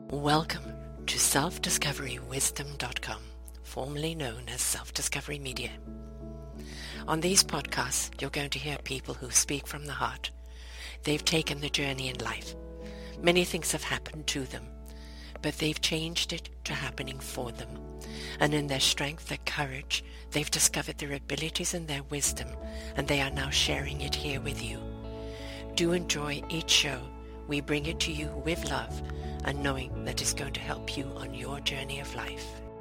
Welcome to selfdiscoverywisdom.com, formerly known as Self-Discovery Media. On these podcasts, you're going to hear people who speak from the heart. They've taken the journey in life. Many things have happened to them, but they've changed it to happening for them. And in their strength, their courage, they've discovered their abilities and their wisdom, and they are now sharing it here with you. Do enjoy each show. We bring it to you with love and knowing that it's going to help you on your journey of life.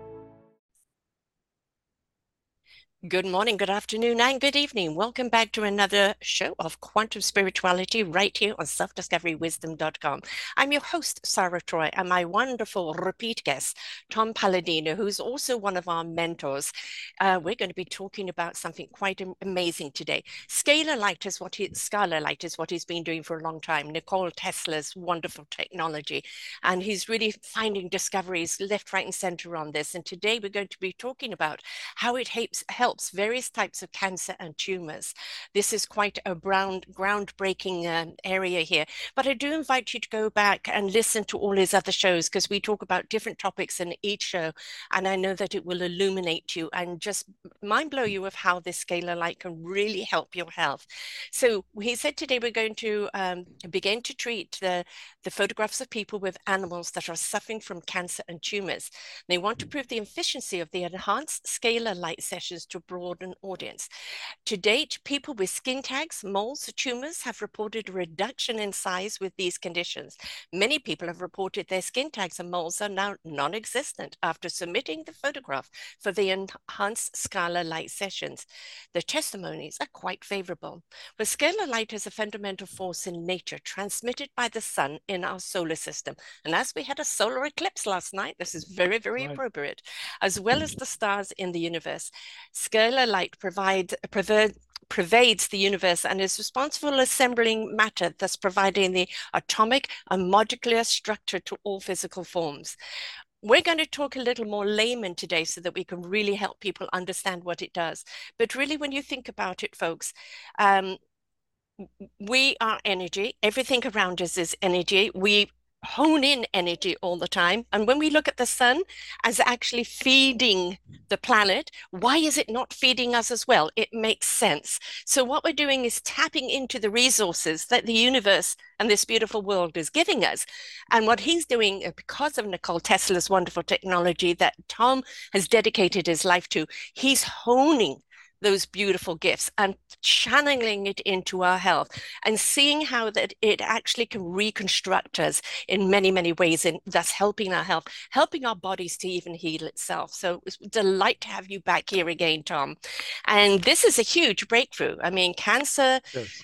Good morning, good afternoon, and good evening. Welcome back to another show of Quantum Spirituality right here on selfdiscoverywisdom.com. I'm your host, Sarah Troy, and my wonderful repeat guest, Tom Palladino, who's also one of our mentors. We're going to be talking about something quite amazing today. Scalar light is what he's been doing for a long time. Nikola Tesla's wonderful technology, and he's really finding discoveries left, right, and center on this. And today we're going to be talking about how it helps various types of cancer and tumors. This is quite a groundbreaking area here, but I do invite you to go back and listen to all his other shows because we talk about different topics in each show, and I know that it will illuminate you and just mind blow you of how this scalar light can really help your health. So he said today we're going to begin to treat the photographs of people with animals that are suffering from cancer and tumors. They want to prove the efficiency of the enhanced scalar light sessions to broaden audience. To date, people with skin tags, moles, tumors have reported a reduction in size with these conditions. Many people have reported their skin tags and moles are now non-existent after submitting the photograph for the enhanced scalar light sessions. The testimonies are quite favorable. Well, scalar light is a fundamental force in nature transmitted by the sun in our solar system. And as we had a solar eclipse last night, this is very, very appropriate, as well as the stars in the universe. Scalar light pervades the universe and is responsible for assembling matter, thus providing the atomic and molecular structure to all physical forms. We're going to talk a little more layman today so that we can really help people understand what it does. But really, when you think about it, folks, we are energy. Everything around us is energy. We hone in energy all the time. And when we look at the sun as actually feeding the planet, why is it not feeding us as well? It makes sense. So what we're doing is tapping into the resources that the universe and this beautiful world is giving us. And what he's doing, because of Nikola Tesla's wonderful technology that Tom has dedicated his life to, he's honing those beautiful gifts and channeling it into our health and seeing how that it actually can reconstruct us in many, many ways, and thus helping our health, helping our bodies to even heal itself. So it's a delight to have you back here again, Tom. And this is a huge breakthrough. I mean, cancer, Yes.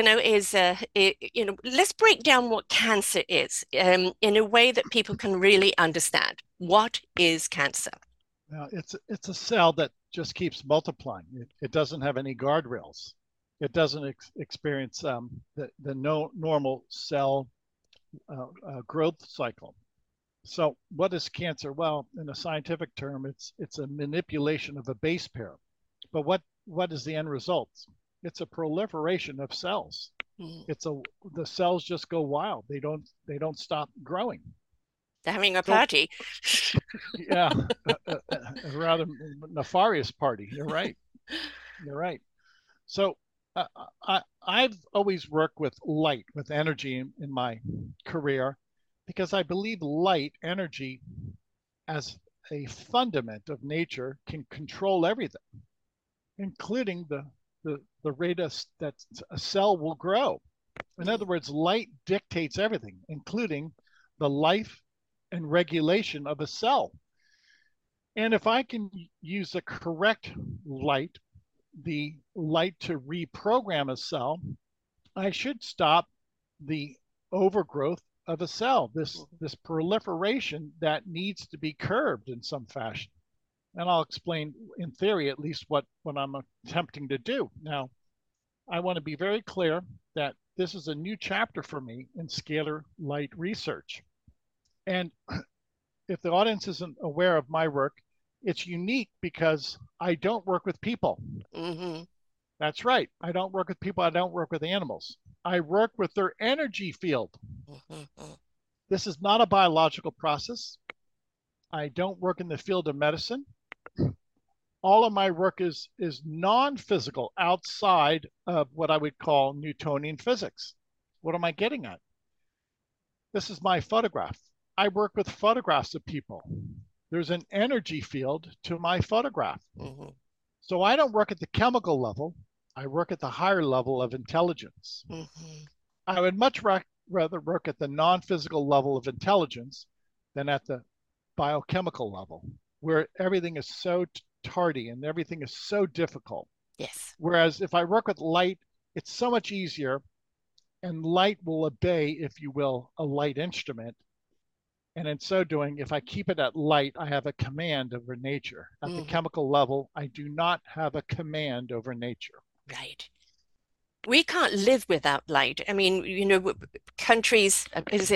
let's break down what cancer is in a way that people can really understand. What is cancer? Now, it's a cell that just keeps multiplying. It doesn't have any guardrails. It doesn't experience the normal cell growth cycle. So, what is cancer? Well, in a scientific term, it's a manipulation of a base pair. But what is the end result? It's a proliferation of cells. Mm. The cells just go wild. They don't stop growing. They're having a So party. yeah, a rather nefarious party. You're right. You're right. So I've always worked with light, with energy in my career, because I believe light, energy, as a fundament of nature, can control everything, including the rate that a cell will grow. In other words, light dictates everything, including the life and regulation of a cell. And if I can use the correct light, the light to reprogram a cell, I should stop the overgrowth of a cell, this proliferation that needs to be curbed in some fashion. And I'll explain in theory at least what I'm attempting to do. Now, I want to be very clear that this is a new chapter for me in scalar light research. And if the audience isn't aware of my work, it's unique because I don't work with people. Mm-hmm. That's right. I don't work with people. I don't work with animals. I work with their energy field. Mm-hmm. This is not a biological process. I don't work in the field of medicine. All of my work is non-physical, outside of what I would call Newtonian physics. What am I getting at? This is my photograph. I work with photographs of people. There's an energy field to my photograph. Mm-hmm. So I don't work at the chemical level. I work at the higher level of intelligence. Mm-hmm. I would much rather work at the non-physical level of intelligence than at the biochemical level, where everything is so tardy and everything is so difficult. Yes. Whereas if I work with light, it's so much easier, and light will obey, if you will, a light instrument. And in so doing, if I keep it at light, I have a command over nature. At the Mm-hmm. chemical level, I do not have a command over nature. Right. We can't live without light. I mean, countries,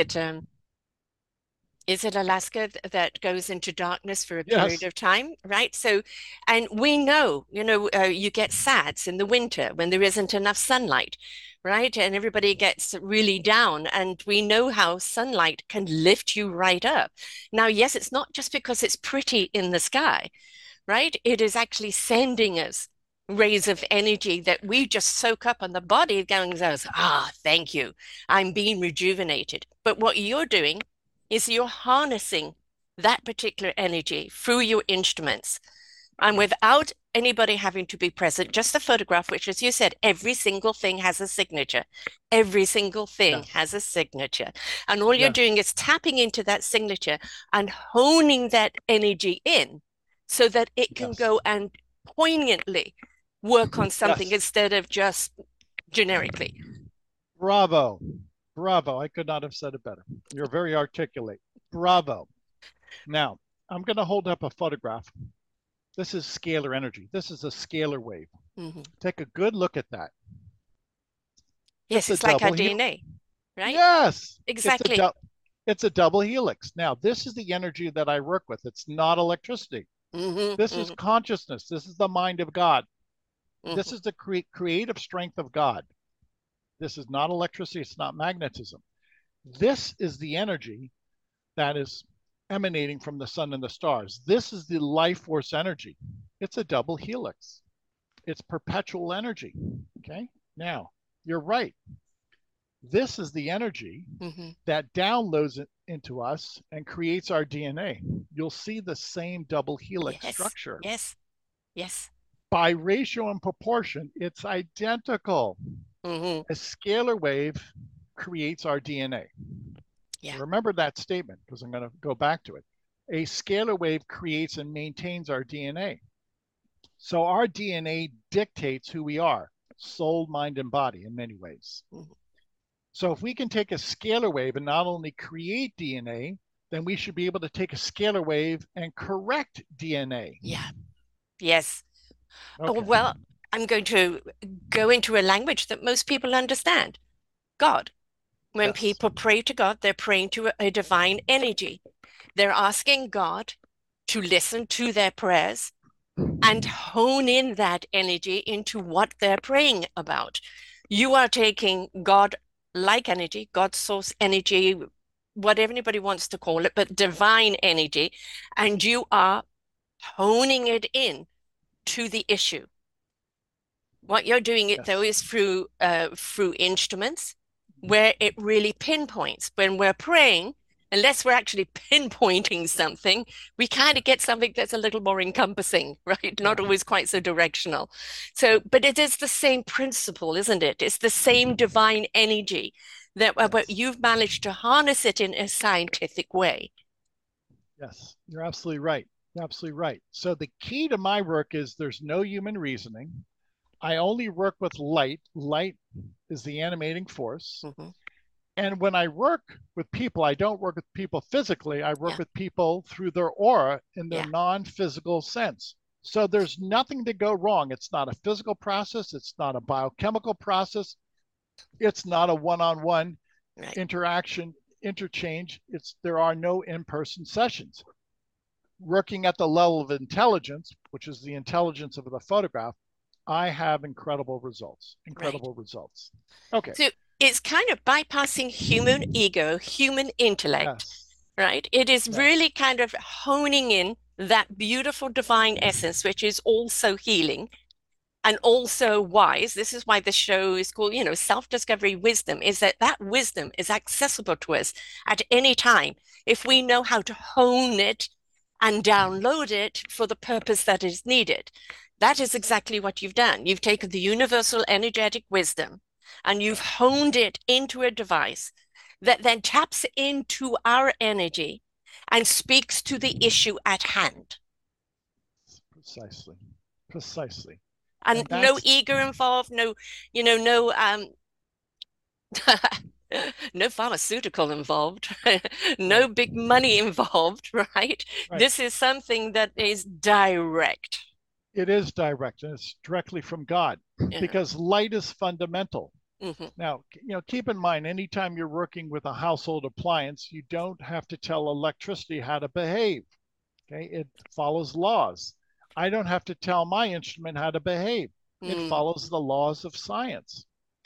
is it Alaska that goes into darkness for a period Yes. of time, right? So, and we know, you get SADS in the winter when there isn't enough sunlight, right? And everybody gets really down. And we know how sunlight can lift you right up. Now, yes, it's not just because it's pretty in the sky, right? It is actually sending us rays of energy that we just soak up on the body, going, thank you. I'm being rejuvenated. But what you're doing is you're harnessing that particular energy through your instruments. And without anybody having to be present, just a photograph, which, as you said, every single thing has a signature. Every single thing Yes. has a signature. And all you're Yes. doing is tapping into that signature and honing that energy in so that it can Yes. go and poignantly work on something Yes. instead of just generically. Bravo. Bravo. I could not have said it better. You're very articulate. Bravo. Now, I'm going to hold up a photograph. This is scalar energy. This is a scalar wave. Mm-hmm. Take a good look at that. Yes, it's like our DNA, right? Yes. Exactly. It's a double helix. Now, this is the energy that I work with. It's not electricity. Mm-hmm. This Mm-hmm. is consciousness. This is the mind of God. Mm-hmm. This is the creative strength of God. This is not electricity. It's not magnetism. This is the energy that is emanating from the sun and the stars. This is the life force energy. It's a double helix. It's perpetual energy. Okay. Now, you're right. This is the energy Mm-hmm. that downloads it into us and creates our DNA. You'll see the same double helix Yes. structure. Yes. Yes. By ratio and proportion, it's identical. Mm-hmm. A scalar wave creates our DNA. Yeah. Remember that statement, because I'm going to go back to it. A scalar wave creates and maintains our DNA. So our DNA dictates who we are, soul, mind, and body in many ways. Mm-hmm. So if we can take a scalar wave and not only create DNA, then we should be able to take a scalar wave and correct DNA. Yeah. Yes. Okay. Oh, well, I'm going to go into a language that most people understand. God. When Yes. people pray to God, they're praying to a divine energy. They're asking God to listen to their prayers and hone in that energy into what they're praying about. You are taking God-like energy, God's source energy, whatever anybody wants to call it, but divine energy, and you are honing it in to the issue. What you're doing it though is through instruments where it really pinpoints. When we're praying, unless we're actually pinpointing something, we kind of get something that's a little more encompassing, right? Not always quite so directional. So, but it is the same principle, isn't it? It's the same divine energy that but you've managed to harness it in a scientific way. Yes, you're absolutely right. You're absolutely right. So the key to my work is there's no human reasoning. I only work with light. Light is the animating force. Mm-hmm. And when I work with people, I don't work with people physically. I work with people through their aura in their non-physical sense. So there's nothing to go wrong. It's not a physical process. It's not a biochemical process. It's not a one-on-one interaction, interchange. There are no in-person sessions. Working at the level of intelligence, which is the intelligence of the photograph, I have incredible results. Incredible results. Okay. So it's kind of bypassing human ego, human intellect, Yes. right? It is really Yes. kind of honing in that beautiful divine essence, which is also healing and also wise. This is why the show is called, self-discovery wisdom, is that that wisdom is accessible to us at any time if we know how to hone it and download it for the purpose that is needed. That is exactly what you've done. You've taken the universal energetic wisdom and you've honed it into a device that then taps into our energy and speaks to the issue at hand. Precisely. Precisely. And And no that's ego involved, no, no no pharmaceutical involved, no right. big money involved, right? Right. This is something that is direct. It is direct and it's directly from God Yeah. because light is fundamental. Mm-hmm. Now, keep in mind, anytime you're working with a household appliance, you don't have to tell electricity how to behave. Okay, it follows laws. I don't have to tell my instrument how to behave. It Mm. follows the laws of science.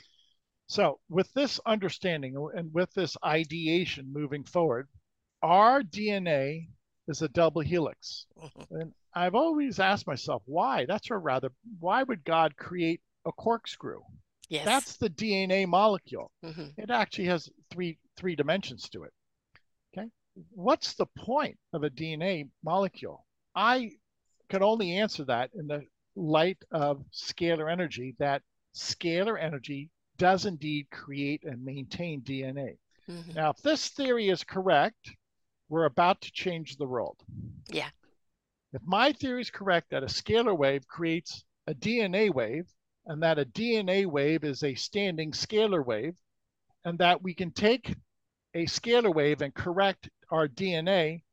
So, with this understanding and with this ideation moving forward, our DNA is a double helix. Mm-hmm. And I've always asked myself, why? Why would God create a corkscrew? Yes. That's the DNA molecule. Mm-hmm. It actually has three dimensions to it. Okay. What's the point of a DNA molecule? I could only answer that in the light of scalar energy, that scalar energy does indeed create and maintain DNA. Mm-hmm. Now, if this theory is correct, we're about to change the world. Yeah. If my theory is correct that a scalar wave creates a DNA wave, and that a DNA wave is a standing scalar wave, and that we can take a scalar wave and correct our DNA,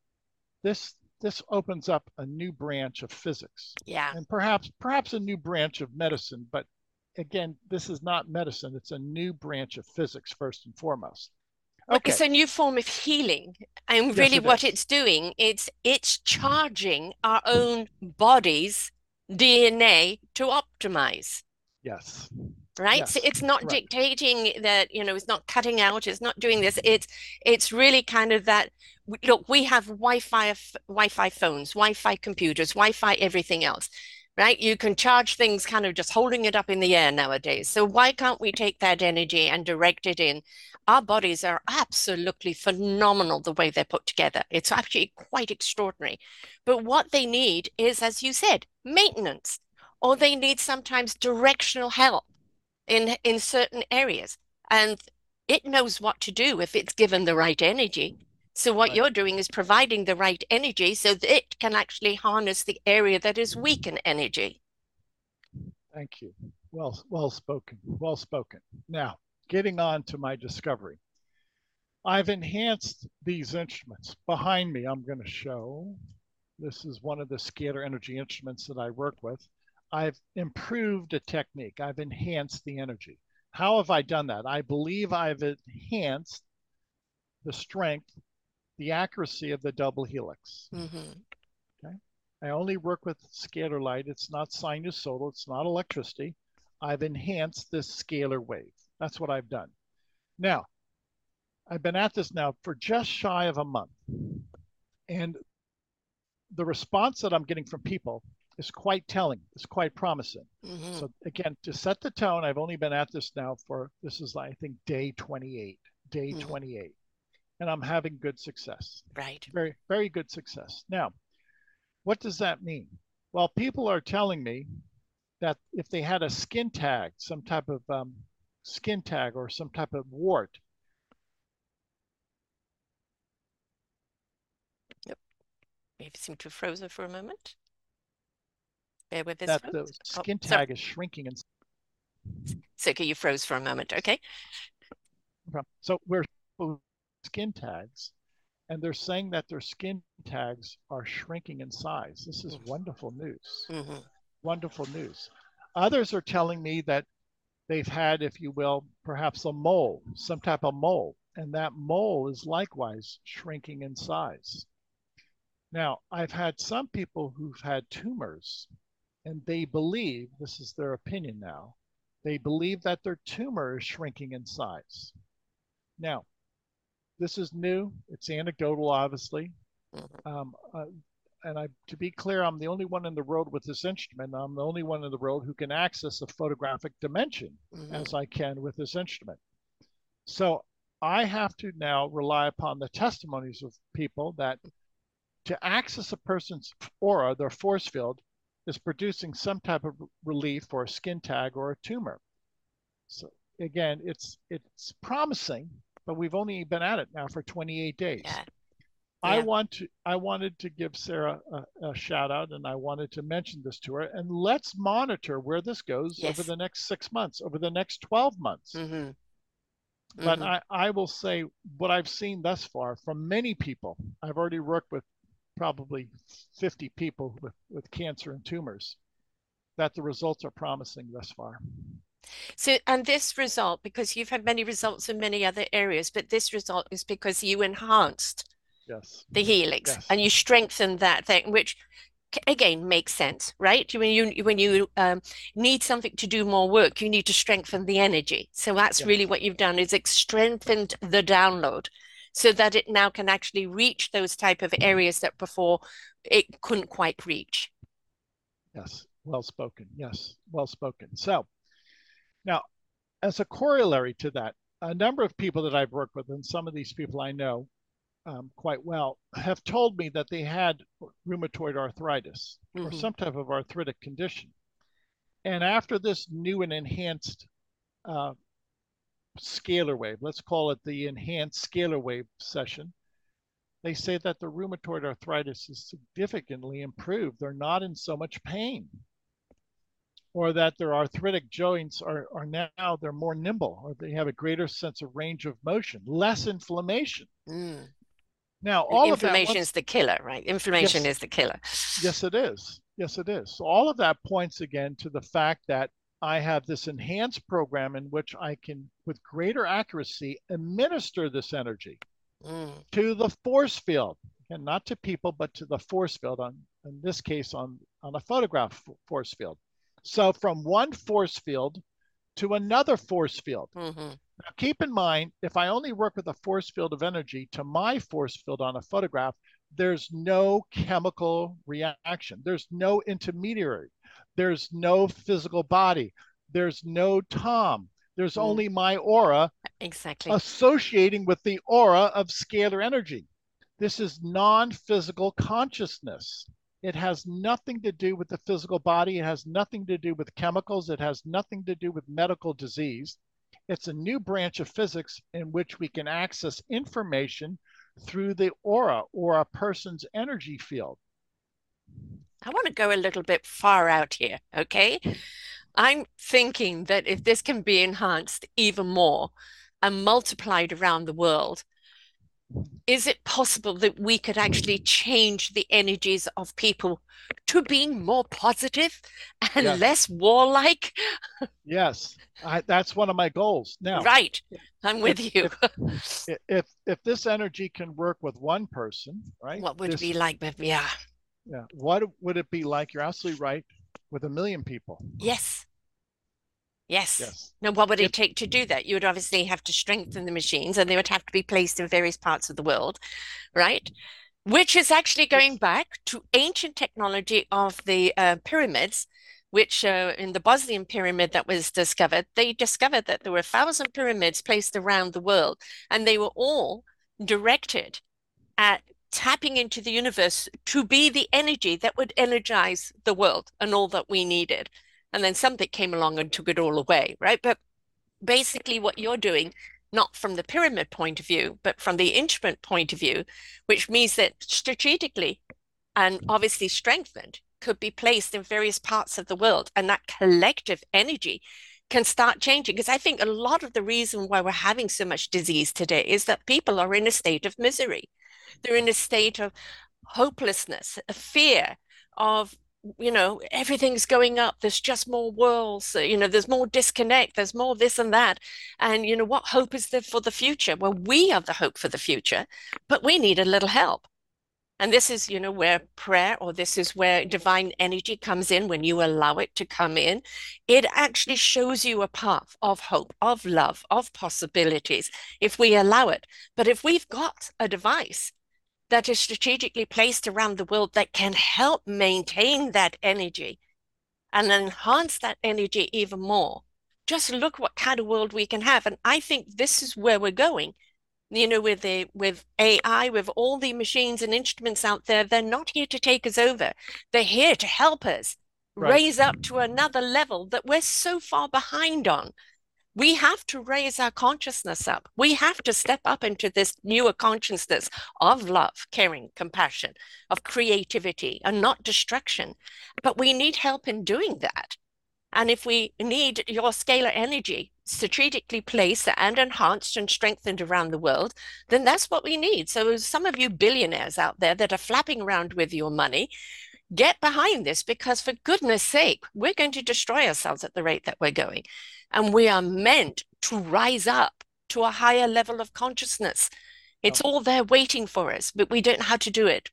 this opens up a new branch of physics Yeah. and perhaps a new branch of medicine. But again, this is not medicine; it's a new branch of physics first and foremost. Well, it's Okay, a new form of healing. And yes, really it what is. it's doing, it's charging our own body's DNA to optimize. Yes, Right, so yes, it's not correct. dictating that, it's not cutting out, it's not doing this, it's really kind of that. Look, we have wi-fi phones, wi-fi computers, wi-fi everything else, right? You can charge things kind of just holding it up in the air nowadays, so why can't we take that energy and direct it in? Our bodies are absolutely phenomenal the way they're put together. It's actually quite extraordinary, but what they need is, as you said, maintenance, or they need sometimes directional help in certain areas, and it knows what to do if it's given the right energy. So what Right. you're doing is providing the right energy so that it can actually harness the area that is weak in energy. Thank you. Well spoken. Well spoken. Now, getting on to my discovery. I've enhanced these instruments. Behind me, I'm going to show. This is one of the scalar energy instruments that I work with. I've improved a technique. I've enhanced the energy. How have I done that? I believe I've enhanced the strength, the accuracy of the double helix. Mm-hmm. Okay. I only work with scalar light. It's not sinusoidal. It's not electricity. I've enhanced this scalar wave. That's what I've done. Now, I've been at this now for just shy of a month. And the response that I'm getting from people is quite telling, it's quite promising. Mm-hmm. So again, to set the tone, I've only been at this now for, this is, I think, day 28, day Mm-hmm. 28. And I'm having good success. Right. Very, very good success. Now, what does that mean? Well, people are telling me that if they had a skin tag, some type of skin tag or some type of wart. Yep. We seem to have frozen for a moment. Bear with us, That the folks. Oh, skin sorry. tag is shrinking. And So you froze for a moment. Okay. so we're skin tags, and they're saying that their skin tags are shrinking in size. This is wonderful news. Mm-hmm. Wonderful news. Others are telling me that they've had, if you will, perhaps a mole, some type of mole, and that mole is likewise shrinking in size. Now, I've had some people who've had tumors, and they believe, this is their opinion now, They believe that their tumor is shrinking in size. Now, this is new. It's anecdotal, obviously. Mhm. Um, uh, to be clear, I'm the only one in the world with this instrument. I'm the only one in the world who can access a photographic dimension as Mhm. I can with this instrument. So I have to now rely upon the testimonies of people that to access a person's aura, their force field, is producing some type of relief for a skin tag or a tumor. So again, it's promising, but we've only been at it now for 28 days. Yeah. Yeah. I wanted to give Sarah a shout out, and I wanted to mention this to her, and let's monitor where this goes over Yes. the next 6 months, over the next 12 months. Mm-hmm. But Mm-hmm. I will say what I've seen thus far from many people. I've already worked with probably 50 people with cancer and tumors, that the results are promising thus far. So, and this result, because you've had many results in many other areas, but this result is because you enhanced Yes. the helix Yes. and you strengthened that thing, which again makes sense, right? When you need something to do more work, you need to strengthen the energy. So that's really Yes. what you've done is it's strengthened the download so that it now can actually reach those type of areas that before it couldn't quite reach. Yes. Well spoken. Yes. Well spoken. So now, as a corollary to that, a number of people that I've worked with, and some of these people I know quite well, have told me that they had rheumatoid arthritis or Mm-hmm. some type of arthritic condition. And after this new and enhanced uh, scalar wave, let's call it the enhanced scalar wave session, they say that the rheumatoid arthritis is significantly improved. They're not in so much pain, or that their arthritic joints are now they're more nimble, or they have a greater sense of range of motion, less inflammation. Mm. Now, And all of that inflammation is once, the killer, right? Inflammation yes, is the killer. yes, it is. Yes, it is. So all of that points again to the fact that I have this enhanced program in which I can, with greater accuracy, administer this energy Mm. to the force field, and not to people, but to the force field. In this case, on a photograph force field. So from one force field to another force field. Mm-hmm. Now, keep in mind, if I only work with a force field of energy to my force field on a photograph, there's no chemical reaction. There's no intermediary. There's no physical body. There's no Tom. There's Mm. only my aura Exactly. associating with the aura of scalar energy. This is non physical consciousness. It has nothing to do with the physical body. It has nothing to do with chemicals. It has nothing to do with medical disease. It's a new branch of physics in which we can access information through the aura or a person's energy field. I want to go a little bit far out here, okay? I'm thinking that if this can be enhanced even more and multiplied around the world, is it possible that we could actually change the energies of people to being more positive and Yes, less warlike? yes, that's one of my goals. Now, Right, I'm if with you. if if this energy can work with one person, right? What would it This be like? Yeah, Yeah. What would it be like? You're absolutely right. With a million people. yes, yes. Yes. Now, what would it It, take to do that? You would obviously have to strengthen the machines and they would have to be placed in various parts of the world, right? Which is actually going yes. back to ancient technology of the pyramids, which in the Bosnian pyramid that was discovered, they discovered that there were 1,000 pyramids placed around the world, and they were all directed at tapping into the universe to be the energy that would energize the world and all that we needed. And then something came along and took it all away, right? But basically what you're doing, not from the pyramid point of view, but from the instrument point of view, which means that strategically and obviously strengthened could be placed in various parts of the world. And that collective energy can start changing. Because I think a lot of the reason why we're having so much disease today is that people are in a state of misery. They're in a state of hopelessness, a fear of everything's going up, there's just more worlds, there's more disconnect, there's more this and that, and what hope is there for the future? Well, we are the hope for the future, but we need a little help. And this is, where prayer, or this is where divine energy comes in when you allow it to come in. It actually shows you a path of hope, of love, of possibilities, if we allow it. But if we've got a device that is strategically placed around the world that can help maintain that energy and enhance that energy even more, just look what kind of world we can have. And I think this is where we're going. With AI, with all the machines and instruments out there, they're not here to take us over. They're here to help us Right. raise up to another level that we're so far behind on. We have to raise our consciousness up. We have to step up into this newer consciousness of love, caring, compassion, of creativity, and not destruction. But we need help in doing that. And if we need your scalar energy strategically placed and enhanced and strengthened around the world, then that's what we need. So some of you billionaires out there that are flapping around with your money, get behind this, because for goodness sake, we're going to destroy ourselves at the rate that we're going. And we are meant to rise up to a higher level of consciousness. It's all there waiting for us, but we don't know how to do it.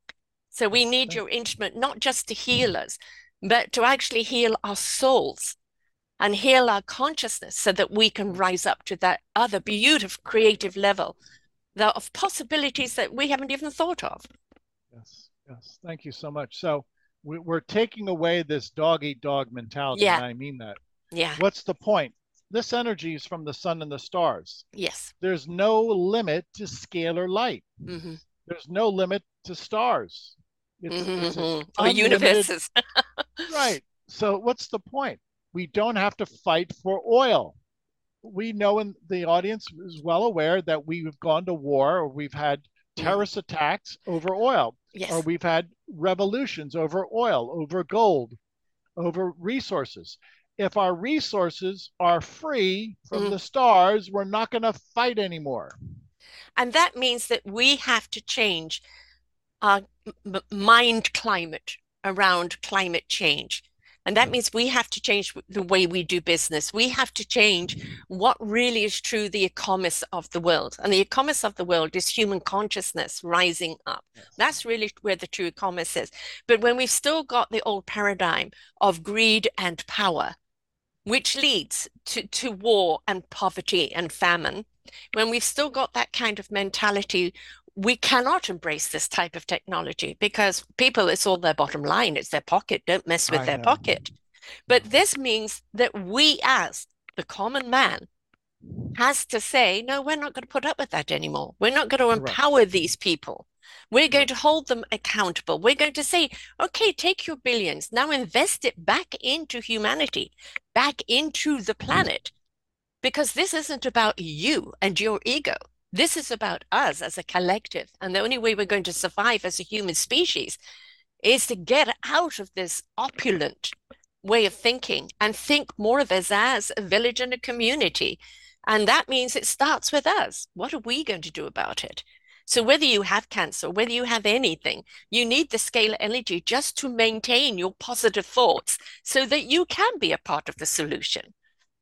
So we need your instrument, not just to heal us, but to actually heal our souls and heal our consciousness so that we can rise up to that other beautiful creative level of possibilities that we haven't even thought of. Yes, yes. Thank you so much. So we're taking away this dog eat dog mentality, Yeah. and I mean that. Yeah. What's the point? This energy is from the sun and the stars. Yes. There's no limit to scalar light. Mm-hmm. There's no limit to stars. It's or universes. Right. So what's the point? We don't have to fight for oil. We know, and the audience is well aware, that we've gone to war, or we've had terrorist attacks over oil, Yes. or we've had revolutions over oil, over gold, over resources. If our resources are free from the stars, we're not going to fight anymore. And that means that we have to change our mind climate around climate change. And that means we have to change the way we do business. We have to change what really is true, the economist of the world. And the economist of the world is human consciousness rising up. Yes. That's really where the true economist is. But when we've still got the old paradigm of greed and power, which leads to war and poverty and famine, when we've still got that kind of mentality, we cannot embrace this type of technology, because people, it's all their bottom line. It's their pocket. Don't mess with their pocket. But this means that we, as the common man, has to say, no, we're not going to put up with that anymore. We're not going to empower these people. We're going to hold them accountable. We're going to say, okay, take your billions, now invest it back into humanity, back into the planet, because this isn't about you and your ego. This is about us as a collective. And the only way we're going to survive as a human species is to get out of this opulent way of thinking and think more of us as a village and a community. And that means it starts with us. What are we going to do about it? So whether you have cancer, whether you have anything, you need the scalar energy just to maintain your positive thoughts so that you can be a part of the solution.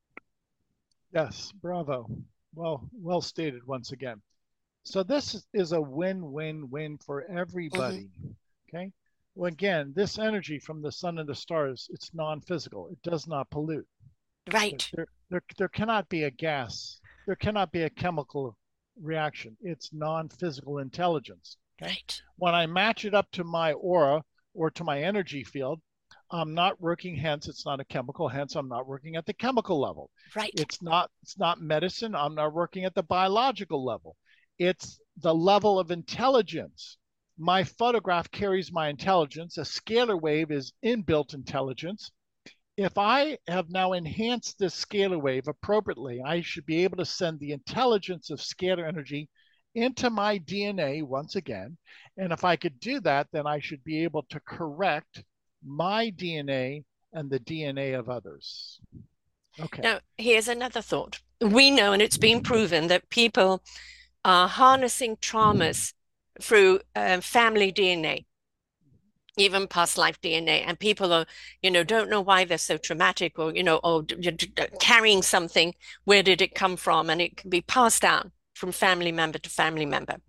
Yes, bravo. Well stated once again. So this is a win-win-win for everybody. Okay. Well, again, this energy from the sun and the stars, it's non-physical. It does not pollute. Right. There cannot be a gas. There cannot be a chemical reaction. It's non-physical intelligence. Okay? Right. When I match it up to my aura or to my energy field, I'm not working, hence it's not a chemical, hence I'm not working at the chemical level. Right. It's not medicine. I'm not working at the biological level. It's the level of intelligence. My photograph carries my intelligence. A scalar wave is inbuilt intelligence. If I have now enhanced this scalar wave appropriately, I should be able to send the intelligence of scalar energy into my DNA once again. And if I could do that, then I should be able to correct my DNA and the DNA of others. Okay. Now, here's another thought. We know, and it's been proven, that people are harnessing traumas through family DNA, even past life DNA, and people are, don't know why they're so traumatic, or, or carrying something. Where did it come from? And it can be passed down from family member to family member.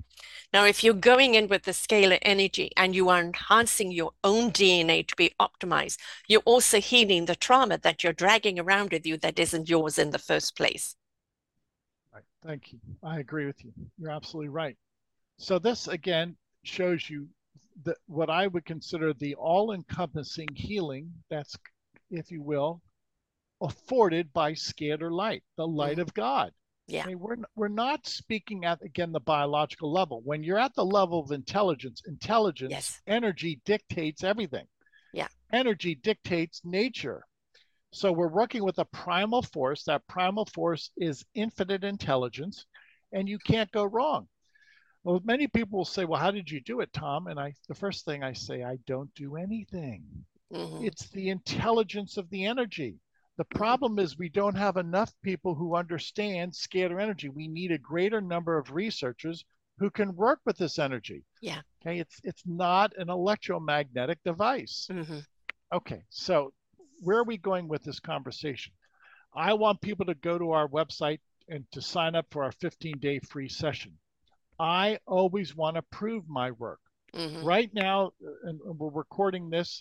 Now, if you're going in with the scalar energy and you are enhancing your own DNA to be optimized, you're also healing the trauma that you're dragging around with you that isn't yours in the first place. Right. Thank you. I agree with you. You're absolutely right. So this again shows you what I would consider the all-encompassing healing that's, if you will, afforded by scalar light, the light Mm, of God. yeah. I mean, we're not speaking at again the biological level. When you're at the level of intelligence, Yes. energy dictates everything. Yeah. Energy dictates nature. So we're working with a primal force. That primal force is infinite intelligence, and you can't go wrong. Well, many people will say, "Well, how did you do it, Tom?" And the first thing I say, I don't do anything. Hmm. It's the intelligence of the energy. The Hmm. problem is we don't have enough people who understand scalar energy. We need a greater number of researchers who can work with this energy. Yeah. Okay, it's not an electromagnetic device. Hmm. Okay, so where are we going with this conversation? I want people to go to our website and to sign up for our 15-day free session. I always want to prove my work. Hmm. Right now, and we're recording this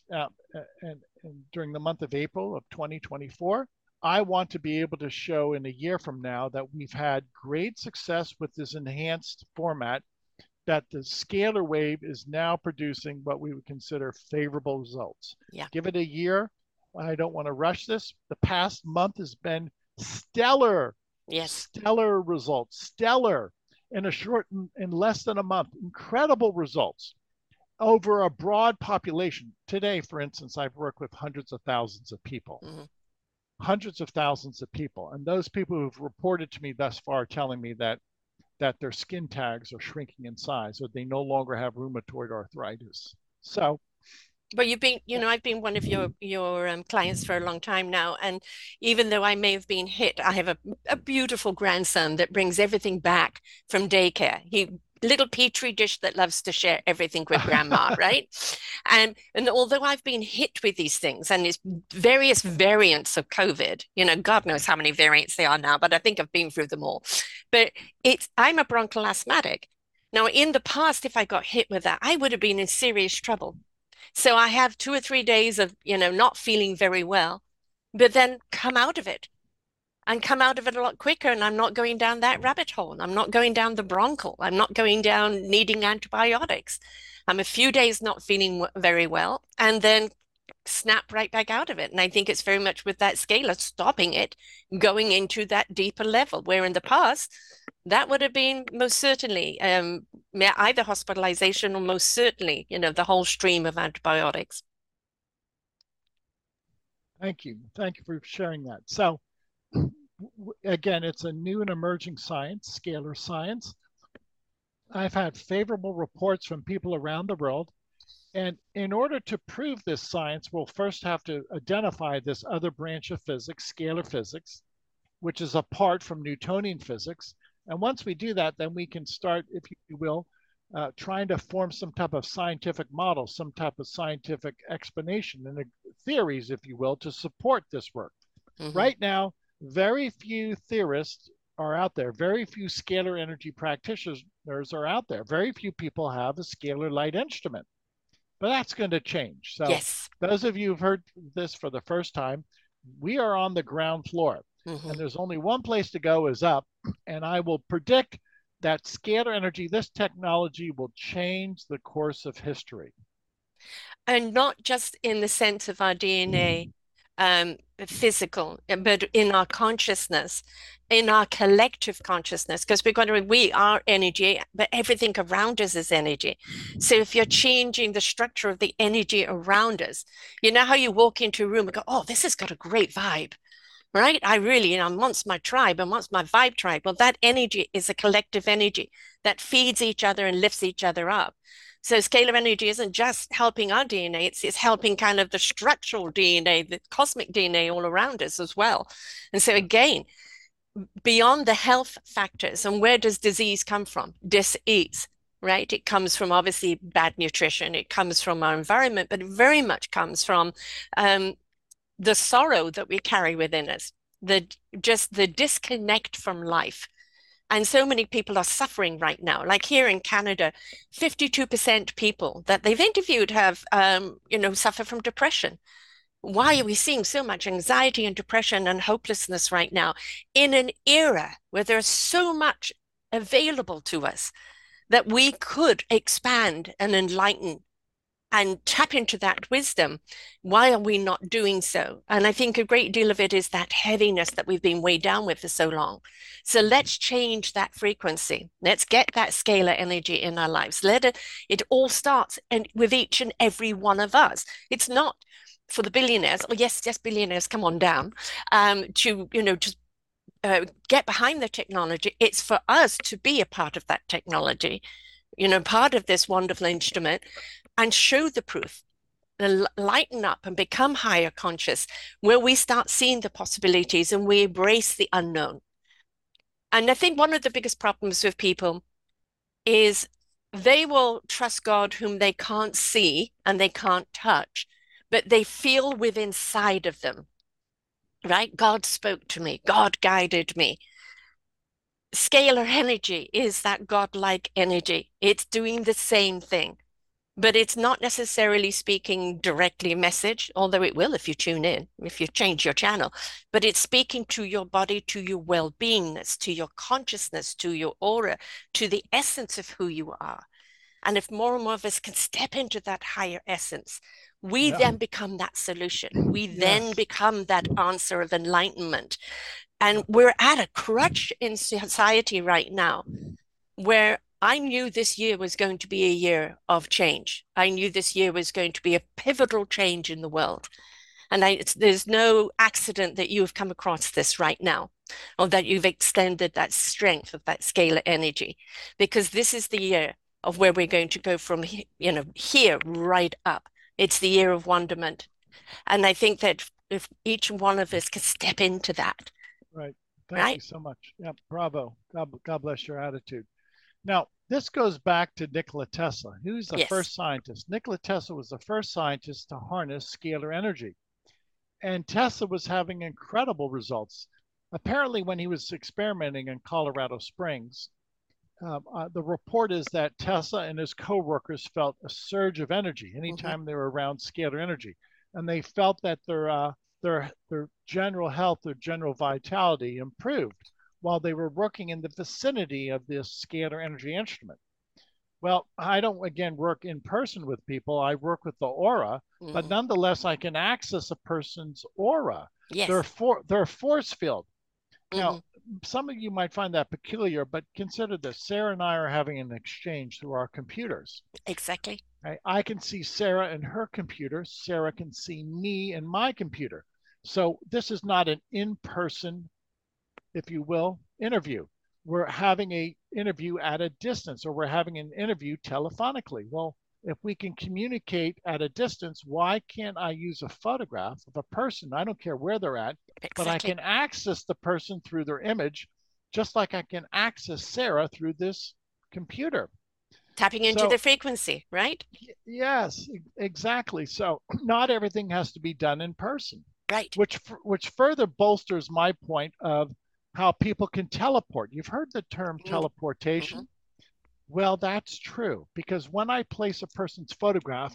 and during the month of April of 2024, I want to be able to show in a year from now that we've had great success with this enhanced format, that the scalar wave is now producing what we would consider favorable results. Yeah. Give it a year. I don't want to rush this. The past month has been stellar, Yes. stellar results, stellar in in less than a month, incredible results over a broad population. Today, for instance, I've worked with hundreds of thousands of people, Hmm. hundreds of thousands of people. And those people who've reported to me thus far telling me that their skin tags are shrinking in size or they no longer have rheumatoid arthritis. So, But I've been one of your clients for a long time now, and even though I may have been hit, I have a beautiful grandson that brings everything back from daycare. He little petri dish that loves to share everything with grandma, right? And although I've been hit with these things and it's various variants of COVID, God knows how many variants there are now, but I think I've been through them all. But I'm a bronchial asthmatic. Now, in the past, if I got hit with that, I would have been in serious trouble. So I have 2 or 3 days of, not feeling very well, but then come out of it and come out of it a lot quicker. And I'm not going down that rabbit hole. I'm not going down the bronchial. I'm not going down needing antibiotics. I'm a few days not feeling very well and then snap right back out of it. And I think it's very much with that scalar stopping it, going into that deeper level, where in the past, that would have been most certainly either hospitalization or most certainly, the whole stream of antibiotics. thank you. Thank you for sharing that. So, again, it's a new and emerging science, scalar science. I've had favorable reports from people around the world. And in order to prove this science, we'll first have to identify this other branch of physics, scalar physics, which is apart from Newtonian physics. And once we do that, then we can start, if you will, trying to form some type of scientific model, some type of scientific explanation and theories, if you will, to support this work. Hmm. Right now, very few theorists are out there. Very few scalar energy practitioners are out there. Very few people have a scalar light instrument. But that's going to change. So, Yes. those of you who've heard this for the first time, we are on the ground floor, Hmm. and there's only one place to go is up. And I will predict that scalar energy, this technology will change the course of history. And not just in the sense of our DNA, physical, but in our consciousness, in our collective consciousness, because we are energy, but everything around us is energy. So if you're changing the structure of the energy around us, you know how you walk into a room and go, oh, this has got a great vibe. Right? I really, amongst my tribe, amongst my vibe tribe. Well, that energy is a collective energy that feeds each other and lifts each other up. So scalar energy isn't just helping our DNA, it's helping kind of the structural DNA, the cosmic DNA all around us as well. And so Yes. again, beyond the health factors, and where does disease come from? Dis-ease, right? It comes from obviously bad nutrition, it comes from our environment, but it very much comes from the sorrow that we carry within us, the just the disconnect from life. And so many people are suffering right now. Like here in Canada, 52% people that they've interviewed have, suffer from depression. Why are we seeing so much anxiety and depression and hopelessness right now in an era where there's so much available to us that we could expand and enlighten and tap into that wisdom? Why are we not doing so? And I think a great deal of it is that heaviness that we've been weighed down with for so long. So let's change that frequency. Let's get that scalar energy in our lives. It all starts and with each and every one of us. It's not for the billionaires. Oh, yes, yes, billionaires, come on down. Just get behind the technology. It's for us to be a part of that technology, part of this wonderful instrument, and show the proof, lighten up and become higher conscious, where we start seeing the possibilities and we embrace the unknown. And I think one of the biggest problems with people is they will trust God whom they can't see and they can't touch, but they feel within inside of them, right? God spoke to me, God guided me. Scalar energy is that godlike energy. It's doing the same thing, but it's not necessarily speaking directly a message, although it will if you tune in, if you change your channel. But it's speaking to your body, to your well-beingness, to your consciousness, to your aura, to the essence of who you are. And if more and more of us can step into that higher essence, we then become that solution. We then become that answer of enlightenment. And we're at a crutch in society right now where I knew this year was going to be a year of change. I knew this year was going to be a pivotal change in the world. And there's no accident that you have come across this right now, or that you've extended that strength of that scalar energy, because this is the year of where we're going to go from, here right up. It's the year of wonderment. And I think that if each one of us could step into that. Right. Thank you so much. Yeah, bravo. God bless your attitude. Now, this goes back to Nikola Tesla, who's the first scientist. Nikola Tesla was the first scientist to harness scalar energy. And Tesla was having incredible results. Apparently, when he was experimenting in Colorado Springs, the report is that Tesla and his co-workers felt a surge of energy anytime they were around scalar energy. And they felt that their general health, their general vitality improved while they were working in the vicinity of this scalar energy instrument. Well, I don't, again, work in person with people. I work with the aura, but nonetheless, I can access a person's aura, their force field. Now, some of you might find that peculiar, but consider this. Sarah and I are having an exchange through our computers. Exactly. Right? I can see Sarah and her computer. Sarah can see me and my computer. So this is not an in-person, if you will, interview. We're having an interview at a distance, or we're having an interview telephonically. Well, if we can communicate at a distance, why can't I use a photograph of a person? I don't care where they're at, but I can access the person through their image, just like I can access Sarah through this computer. Tapping into the frequency, right? Yes, exactly. So not everything has to be done in person. Right. Which further bolsters my point of how people can teleport. You've heard the term teleportation. Well, that's true, because when I place a person's photograph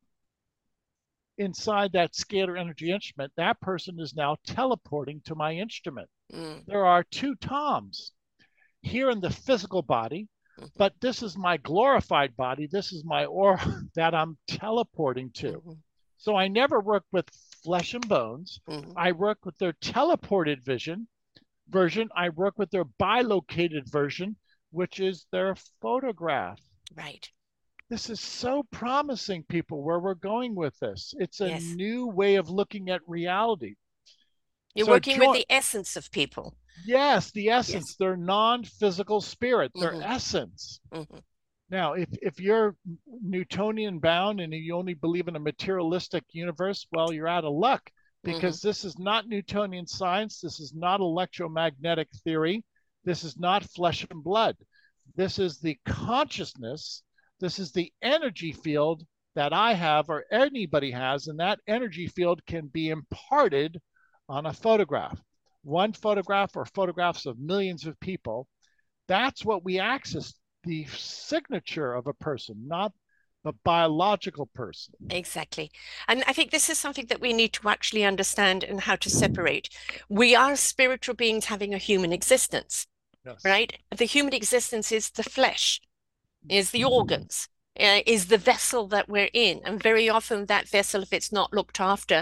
inside that scalar energy instrument, that person is now teleporting to my instrument. There are two Toms here in the physical body, but this is my glorified body. This is my aura that I'm teleporting to. So I never work with flesh and bones. I work with their teleported version. I work with their bilocated version, which is their photograph. Right. This is so promising, people, where we're going with this. It's a new way of looking at reality. You're working with the essence of people. Yes, the essence, their non-physical spirit, their essence. Now, if you're Newtonian bound and you only believe in a materialistic universe, well, you're out of luck, because this is not Newtonian science. This is not electromagnetic theory. This is not flesh and blood. This is the consciousness. This is the energy field that I have, or anybody has, and that energy field can be imparted on a photograph. One photograph or photographs of millions of people. That's what we access, the signature of a person, not the biological person. Exactly. And I think this is something that we need to actually understand and how to separate. We are spiritual beings having a human existence, Yes. right? The human existence is the flesh, is the organs, is the vessel that we're in. And very often that vessel, if it's not looked after,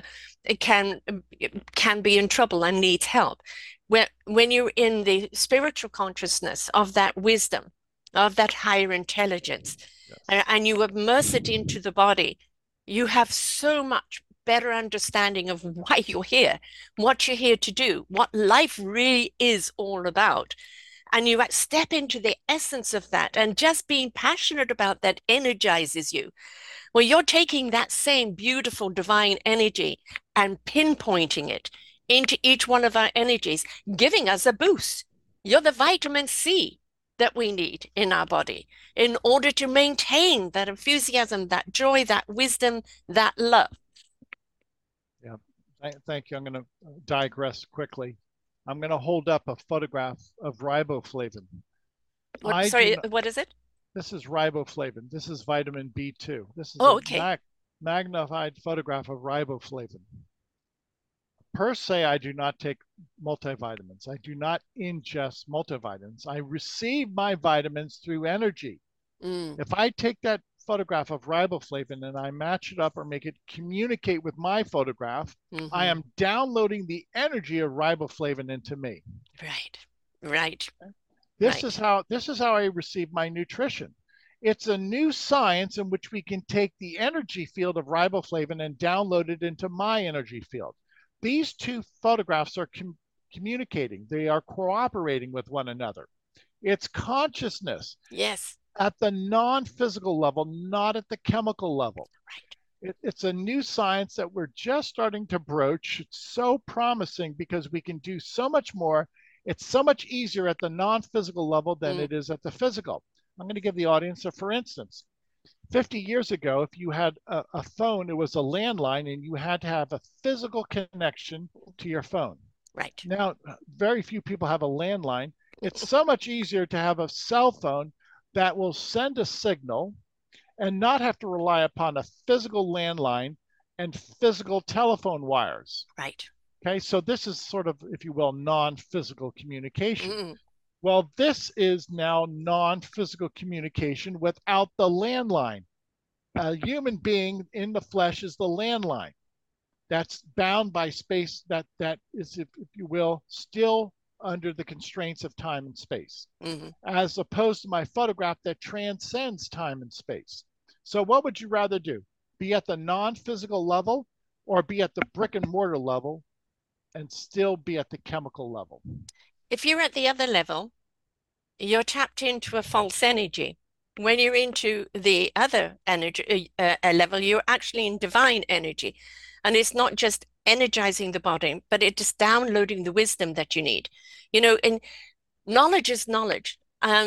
it can be in trouble and needs help. When you're in the spiritual consciousness of that wisdom, of that higher intelligence, Yes. and you immerse it into the body, you have so much better understanding of why you're here, what you're here to do, what life really is all about. And you step into the essence of that, and just being passionate about that energizes you. Well, you're taking that same beautiful divine energy and pinpointing it into each one of our energies, giving us a boost. You're the vitamin C that we need in our body in order to maintain that enthusiasm, that joy, that wisdom, that love. Yeah. Thank you. I'm going to digress quickly. I'm going to hold up a photograph of riboflavin. What, I do sorry, not, what is it? this is riboflavin. This is vitamin B2. This is a Oh, okay. magnified photograph of riboflavin. Per se, I do not take multivitamins. I do not ingest multivitamins. I receive my vitamins through energy. Mm, If I take that photograph of riboflavin and I match it up or make it communicate with my photograph, I hmm. am downloading the energy of riboflavin into me. Right, right, This is right. how this is how I receive my nutrition. It's a new science in which we can take the energy field of riboflavin and download it into my energy field. These two photographs are communicating. They are cooperating with one another. It's consciousness Yes, at the non-physical level, not at the chemical level. right. It's a new science that we're just starting to broach. It's so promising because we can do so much more. It's so much easier at the non-physical level than Mm, it is at the physical. I'm going to give the audience a for instance. 50 years ago, if you had a phone, it was a landline and you had to have a physical connection to your phone. right. Now, very few people have a landline. It's so much easier to have a cell phone that will send a signal and not have to rely upon a physical landline and physical telephone wires. Right. Okay, so this is sort of, if you will, non physical communication. Mm, Well, this is now non physical communication without the landline. A human being in the flesh is the landline that's bound by space that is, if you will, still under the constraints of time and space, hmm. as opposed to my photograph that transcends time and space. So, what would you rather do? Be at the non physical level or be at the brick and mortar level and still be at the chemical level? If you're at the other level, you're tapped into a false energy. When you're into the other energy level, you're actually in divine energy. And it's not just energizing the body, but it's downloading the wisdom that you need. And knowledge is knowledge.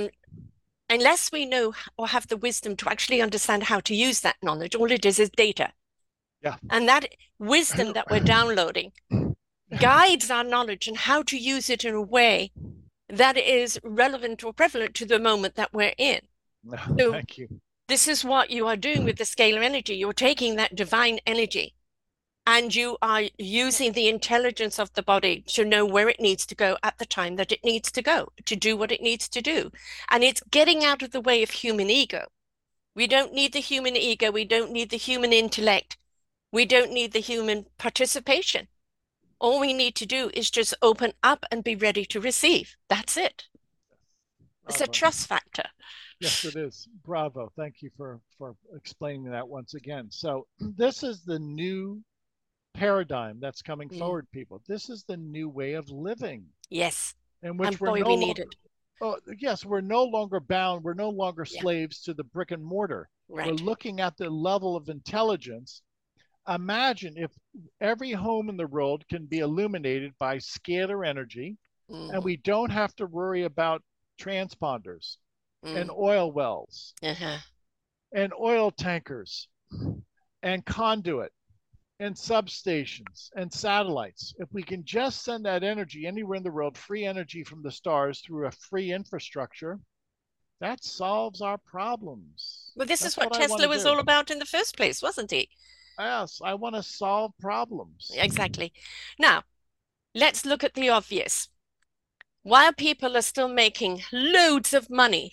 Unless we know or have the wisdom to actually understand how to use that knowledge, all it is data. Yeah. And that wisdom that we're downloading guides our knowledge and how to use it in a way that is relevant or prevalent to the moment that we're in. So Thank you. this is what you are doing with the scalar energy. You're taking that divine energy and you are using the intelligence of the body to know where it needs to go at the time that it needs to go, to do what it needs to do. And it's getting out of the way of human ego. We don't need the human ego. We don't need the human intellect. We don't need the human participation. All we need to do is just open up and be ready to receive. That's it. It's a Bravo. trust factor. Yes, it is. Bravo. Thank you for explaining that once again. So this is the new paradigm that's coming Mm, forward, people. This is the new way of living yes. in which And we're boy, no we need longer, it. oh, yes, we're no longer bound, we're no longer Yeah, slaves to the brick and mortar. We're right. looking at the level of intelligence. Imagine if every home in the world can be illuminated by scalar energy and Mm, we don't have to worry about transponders and mm, oil wells uh-huh. and oil tankers and conduit. and substations and satellites. If we can just send that energy anywhere in the world, free energy from the stars through a free infrastructure, that solves our problems. Well, this is That's what what I want to Tesla was do. all about in the first place, wasn't he? Yes, I want to solve problems. Exactly. Now, let's look at the obvious. While people are still making loads of money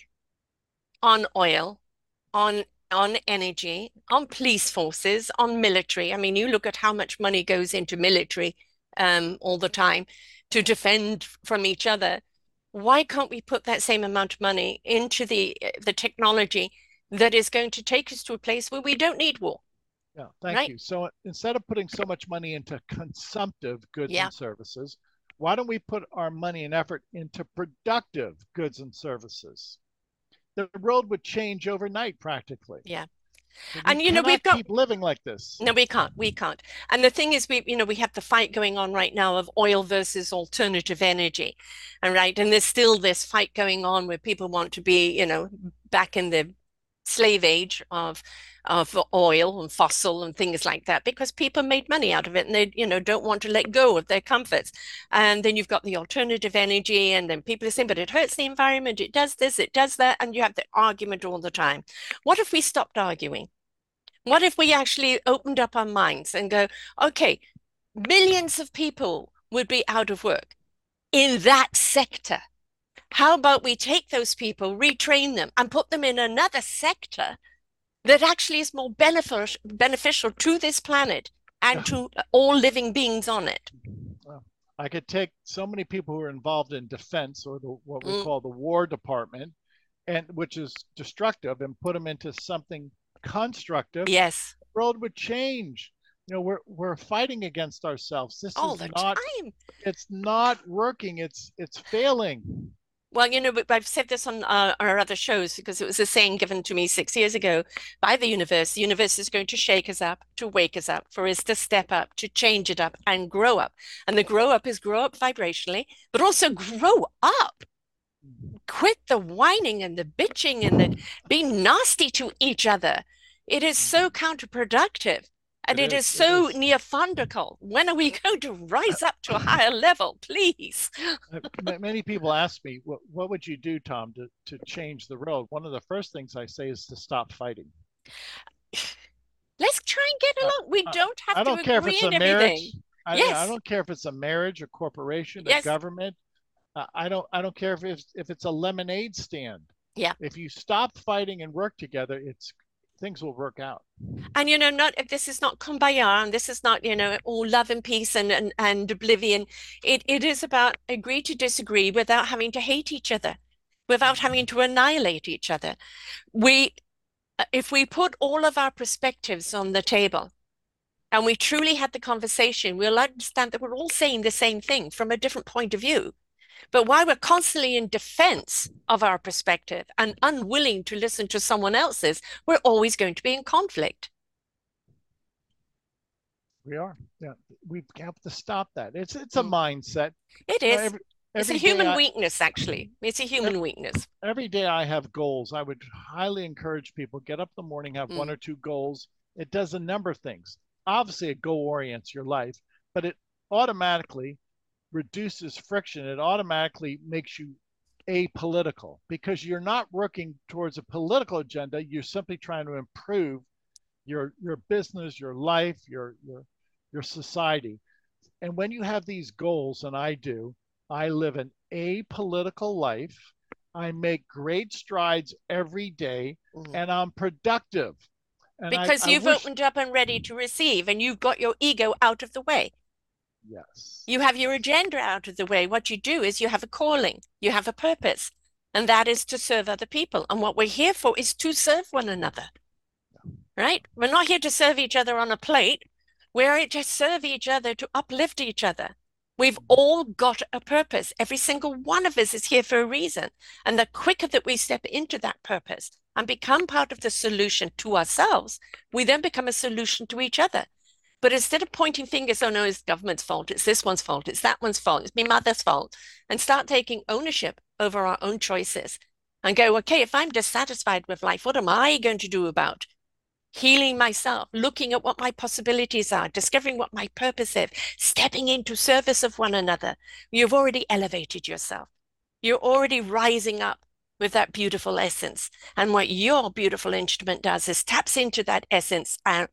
on oil, on energy, on police forces, on military. I mean, you look at how much money goes into military all the time to defend from each other. Why can't we put that same amount of money into the technology that is going to take us to a place where we don't need war, Yeah, thank right? you. So instead of putting so much money into consumptive goods Yeah, and services, why don't we put our money and effort into productive goods and services? The world would change overnight practically. yeah. But we And you know, we've cannot got keep living like this. no, we can't. We can't. And the thing is, we have the fight going on right now of oil versus alternative energy. And right. And there's still this fight going on where people want to be, back in the slave age of oil and fossil and things like that because people made money out of it and they, don't want to let go of their comforts. And then you've got the alternative energy, and then people are saying, but it hurts the environment, it does this, it does that, and you have the argument all the time. What if we stopped arguing? What if we actually opened up our minds and go, okay, millions of people would be out of work in that sector. How about we take those people, retrain them, and put them in another sector that actually is more beneficial to this planet and to all living beings on it? Well, I could take so many people who are involved in defense or what we Mm, call the War Department, and which is destructive, and put them into something constructive. yes, The world would change. We're fighting against ourselves. This all is the not. time. It's not working. It's failing. Well, I've said this on our other shows because it was a saying given to me 6 years ago by the universe. The universe is going to shake us up, to wake us up, for us to step up, to change it up and grow up. And the grow up is grow up vibrationally, but also grow up. Quit the whining and the bitching and the being nasty to each other. It is so counterproductive. And It it is is. It so is. Neanderthal. When are we going to rise up to a higher level, please? Many people ask me, what would you do, Tom, to change the world? One of the first things I say is to stop fighting. Let's try and get Uh, along. We I, don't have I to don't care if agree it's in a everything. marriage. I Yes, don't care if it's a marriage, a corporation, a yes, government. I don't care if it's a lemonade stand. yeah. If you stop fighting and work together, it's things will work out. And not this is not kumbaya, and this is not, all love and peace and oblivion. It is about agree to disagree without having to hate each other, without having to annihilate each other. We if we put all of our perspectives on the table and we truly had the conversation, we'll understand that we're all saying the same thing from a different point of view. But while we're constantly in defense of our perspective and unwilling to listen to someone else's, we're always going to be in conflict. We are. Yeah, we have to stop that. It's a Mm. mindset. It You know, is. every It's a every day human I weakness, actually. It's a human weakness. every day I have goals. I would highly encourage people get up in the morning, have one Mm. or two goals. It does a number of things. Obviously, it goal orients your life, but it automatically reduces friction. It automatically makes you apolitical because you're not working towards a political agenda. You're simply trying to improve your business, your life, your society. And when you have these goals, and I do, I live an apolitical life. I make great strides every day, Mm. and I'm productive. And Because I you've wish, opened up and ready to receive, and you've got your ego out of the way. yes, You have your yes, agenda out of the way. What you do is you have a calling, you have a purpose, and that is to serve other people. And what we're here for is to serve one another, right? We're not here to serve each other on a plate. We're here to serve each other, to uplift each other. We've all got a purpose. Every single one of us is here for a reason. And the quicker that we step into that purpose and become part of the solution to ourselves, we then become a solution to each other. But instead of pointing fingers, oh no, it's government's fault, it's this one's fault, it's that one's fault, it's my mother's fault, and start taking ownership over our own choices and go, okay, if I'm dissatisfied with life, what am I going to do about healing myself, looking at what my possibilities are, discovering what my purpose is, stepping into service of one another. You've already elevated yourself. You're already rising up with that beautiful essence. And what your beautiful instrument does is taps into that essence and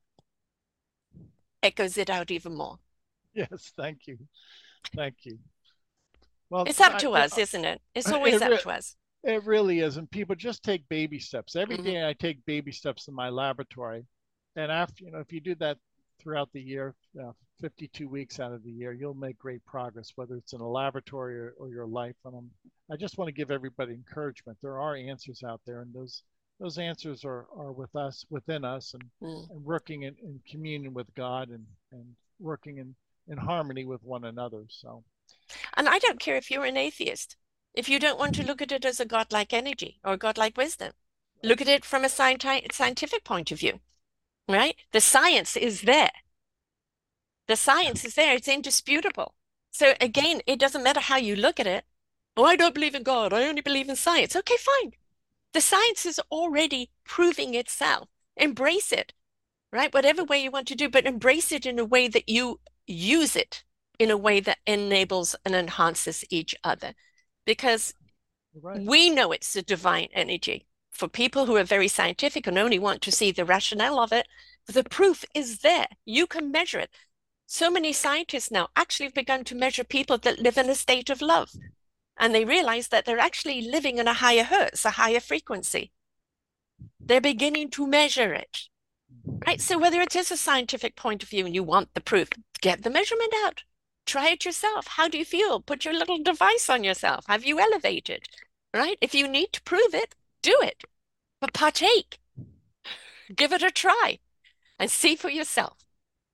echoes it out even more. Yes, thank you. Thank you. Well, It's up to us, isn't it? It's always up it, to us. it really is. And people just take baby steps. Every Mm-hmm. day I take baby steps in my laboratory. And after, if you do that throughout the year, 52 weeks out of the year, you'll make great progress, whether it's in a laboratory or your life. And I just want to give everybody encouragement. There are answers out there, and those answers are with us, within us, and working in communion with God and working in harmony with one another. So, And I don't care if you're an atheist, if you don't want to look at it as a godlike energy or godlike wisdom, right. look at it from a scientific point of view, right? The science is there. The science is there. It's indisputable. So again, it doesn't matter how you look at it. Oh, I don't believe in God. I only believe in science. Okay, fine. The science is already proving itself. Embrace it, right? Whatever way you want to do, but embrace it in a way that you use it in a way that enables and enhances each other. Because Right. we know it's a divine energy. For people who are very scientific and only want to see the rationale of it, the proof is there. You can measure it. So many scientists now actually have begun to measure people that live in a state of love. And they realize that they're actually living in a higher hertz, a higher frequency. They're beginning to measure it, right? So whether it is a scientific point of view and you want the proof, get the measurement out. Try it yourself. How do you feel? Put your little device on yourself. Have you elevated, right? If you need to prove it, do it. But partake. Give it a try and see for yourself.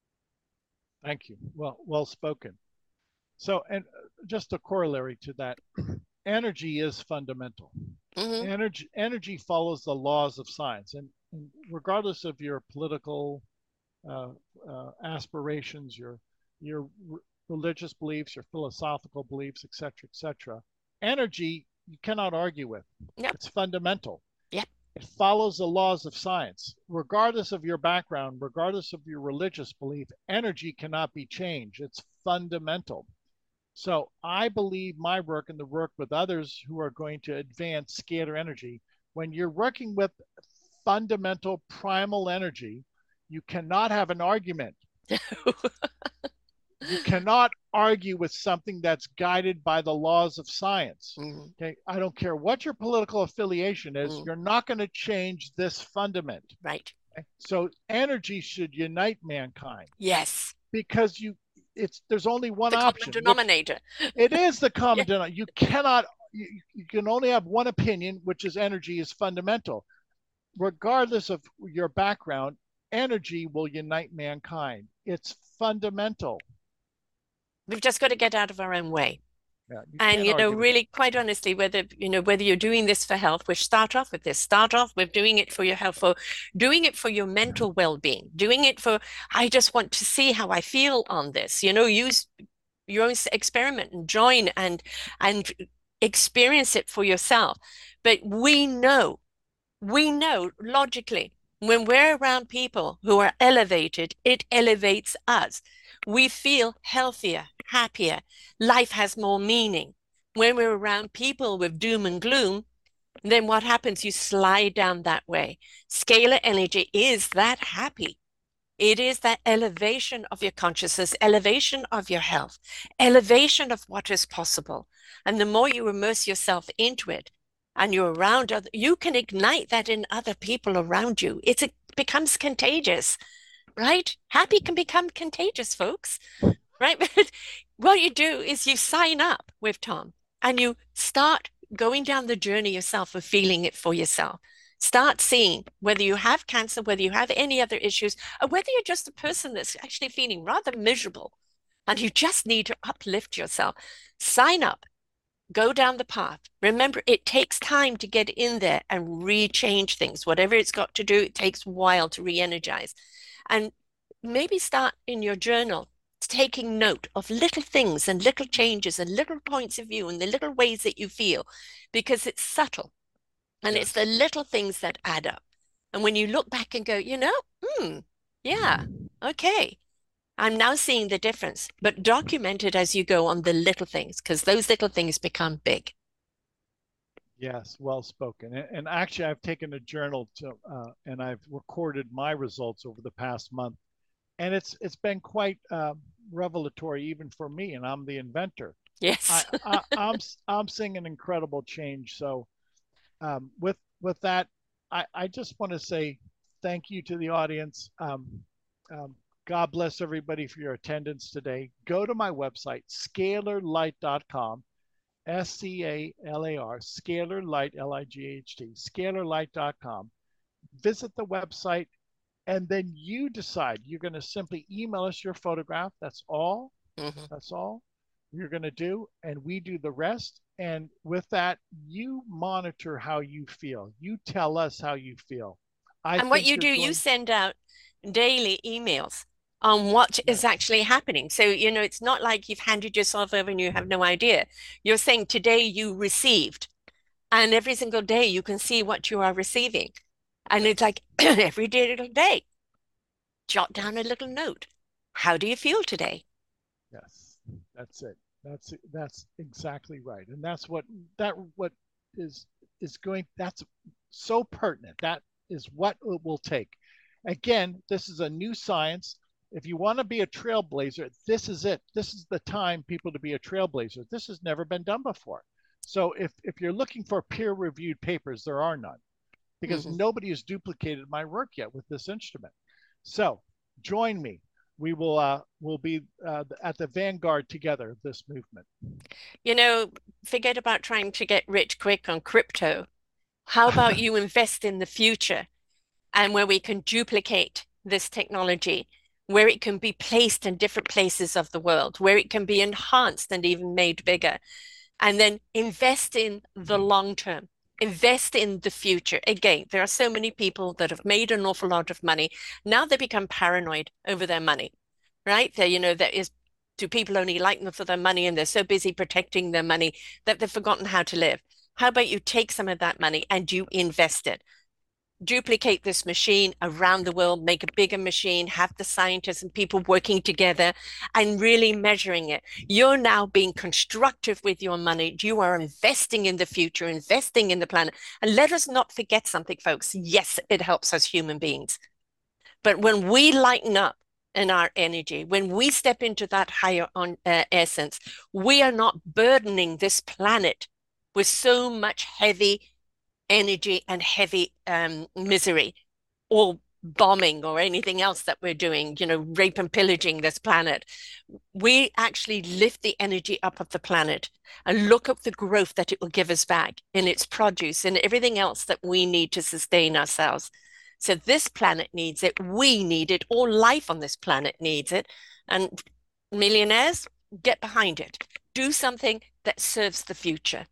Thank you. Well spoken. So, and just a corollary to that, energy is fundamental. Mm-hmm. Energy follows the laws of science, and regardless of your political aspirations, your religious beliefs, your philosophical beliefs, etc., energy you cannot argue with. Yep. It's fundamental. Yep. It follows the laws of science. Regardless of your background, regardless of your religious belief, energy cannot be changed. It's fundamental. So I believe my work and the work with others who are going to advance scalar energy, when you're working with fundamental primal energy, you cannot have an argument. You cannot argue with something that's guided by the laws of science. Mm-hmm. Okay, I don't care what your political affiliation is, you're not going to change this fundament. Right. Okay? So energy should unite mankind. Yes. Because there's only one option. Common denominator. It is the common denominator. You cannot. You can only have one opinion, which is energy is fundamental. Regardless of your background, energy will unite mankind. It's fundamental. We've just got to get out of our own way. Yeah, and really, quite honestly, whether you're doing this for health, which start off with doing it for your health, for doing it for your mental well-being, doing it for, I just want to see how I feel on this, use your own experiment and join and experience it for yourself. But we know logically, when we're around people who are elevated, it elevates us. We feel healthier, happier. Life has more meaning. When we're around people with doom and gloom, then what happens? You slide down that way. Scalar energy is that happy. It is that elevation of your consciousness, elevation of your health, elevation of what is possible. And the more you immerse yourself into it and you're around other, you can ignite that in other people around you. It becomes contagious, right? Happy can become contagious, folks, right? But what you do is you sign up with Tom and you start going down the journey yourself of feeling it for yourself. Start seeing whether you have cancer, whether you have any other issues, or whether you're just a person that's actually feeling rather miserable and you just need to uplift yourself. Sign up, go down the path. Remember, it takes time to get in there and re-change things. Whatever it's got to do, it takes a while to re-energize. And maybe start in your journal taking note of little things and little changes and little points of view and the little ways that you feel, because it's subtle. And it's the little things that add up. And when you look back and go, Hmm. Yeah. Okay. I'm now seeing the difference, but document it as you go on the little things, because those little things become big. Yes, well spoken. And actually, I've taken a journal and I've recorded my results over the past month, and it's been quite revelatory even for me. And I'm the inventor. Yes. I'm seeing an incredible change. So with that, I just want to say thank you to the audience. Um, God bless everybody for your attendance today. Go to my website, scalarlight.com, SCALAR, Scalar Light, LIGHT, scalarlight.com. Visit the website, and then you decide. You're going to simply email us your photograph. That's all. Mhm. That's all you're going to do. And we do the rest. And with that, you monitor how you feel. You tell us how you feel. I And what think you you're do, you going, send out daily emails on what is yes, actually happening. So, it's not like you've handed yourself over and you have no idea. You're saying today you received, and every single day you can see what you are receiving. And it's yes, like every little day, jot down a yes, little note. How do you feel today? yes. That's it. That's exactly right. And that's what is is going, that's so pertinent. That is what it will take. Again, this is a new science. If you want to be a trailblazer, this is it. This is the time, people, to be a trailblazer. This has never been done before. So if you're looking for peer-reviewed papers, there are none, because Mhm. nobody has duplicated my work yet with this instrument. So join me. We'll be at the vanguard together of this movement. You know, Forget about trying to get rich quick on crypto. How about you invest in the future and where we can duplicate this technology, where it can be placed in different places of the world, where it can be enhanced and even made bigger, and then invest in the long term. Invest in the future. Again, there are so many people that have made an awful lot of money. Now they become paranoid over their money, right? There is, do people only like them for their money and they're so busy protecting their money that they've forgotten how to live? How about you take some of that money and you invest it? Duplicate this machine around the world, make a bigger machine, have the scientists and people working together and really measuring it. You're now being constructive with your money. You are investing in the future, investing in the planet. And let us not forget something, folks. Yes, it helps us human beings. But when we lighten up in our energy, when we step into that higher essence, we are not burdening this planet with so much heavy energy and heavy misery or bombing or anything else that we're doing, rape and pillaging this planet. We actually lift the energy up of the planet and look at the growth that it will give us back in its produce and everything else that we need to sustain ourselves. So this planet needs it. We need it. All life on this planet needs it. And millionaires, get behind it. Do something that serves the future.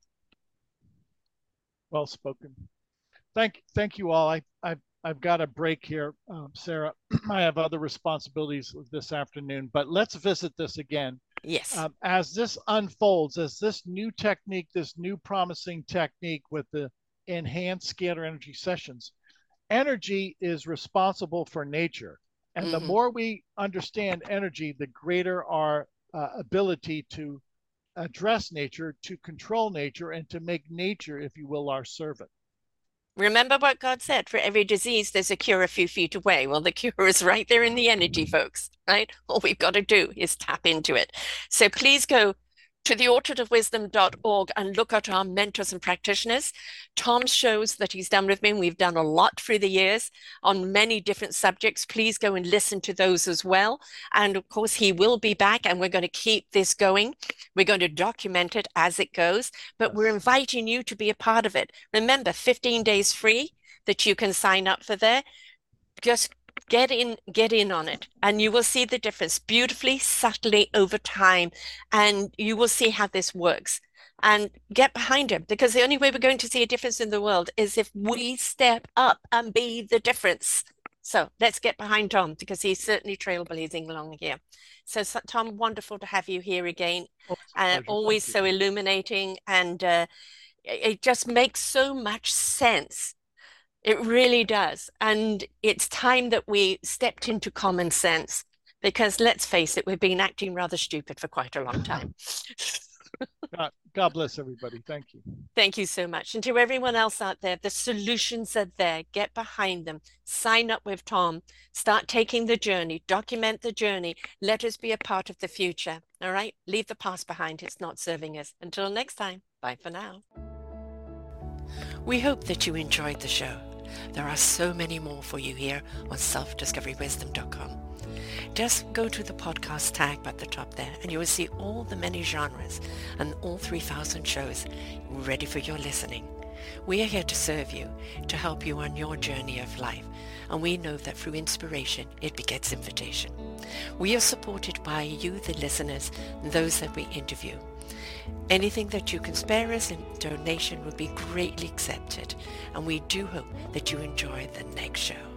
Well spoken. Thank you all. I've got a break here, Sarah. I have other responsibilities this afternoon, but let's visit this again. Yes. As this unfolds, as this new technique, this new promising technique with the enhanced scalar energy sessions, energy is responsible for nature. And the Mm-hmm. more we understand energy, the greater our ability to address nature, to control nature, and to make nature, if you will, our servant. Remember what God said, for every disease, there's a cure a few feet away. Well, the cure is right there in the energy, folks, right? All we've got to do is tap into it. So please go to theorchardofwisdom.org and look at our mentors and practitioners. Tom shows that he's done with me. We've done a lot through the years on many different subjects. Please go and listen to those as well. And of course, he will be back and we're going to keep this going. We're going to document it as it goes, but we're Yes. inviting you to be a part of it. Remember, 15 days free that you can sign up for there. Just get in on it, and you will see the difference beautifully, subtly over time, and you will see how this works. And get behind him because the only way we're going to see a difference in the world is if we step up and be the difference. So let's get behind Tom because he's certainly trailblazing along here. So, Tom, wonderful to have you here again. Always a pleasure. Always Thank you. so illuminating, and it just makes so much sense It really does. And it's time that we stepped into common sense because let's face it, we've been acting rather stupid for quite a long time. God bless everybody. Thank you. Thank you so much. And to everyone else out there, the solutions are there. Get behind them. Sign up with Tom. Start taking the journey. Document the journey. Let us be a part of the future. All right? Leave the past behind. It's not serving us. Until next time, bye for now. We hope that you enjoyed the show. There are so many more for you here on selfdiscoverywisdom.com. Just go to the podcast tag at the top there and you will see all the many genres and all 3,000 shows ready for your listening. We are here to serve you, to help you on your journey of life, and we know that through inspiration it begets invitation. We are supported by you, the listeners, and those that we interview. Anything that you can spare us in donation would be greatly accepted, and we do hope that you enjoy the next show.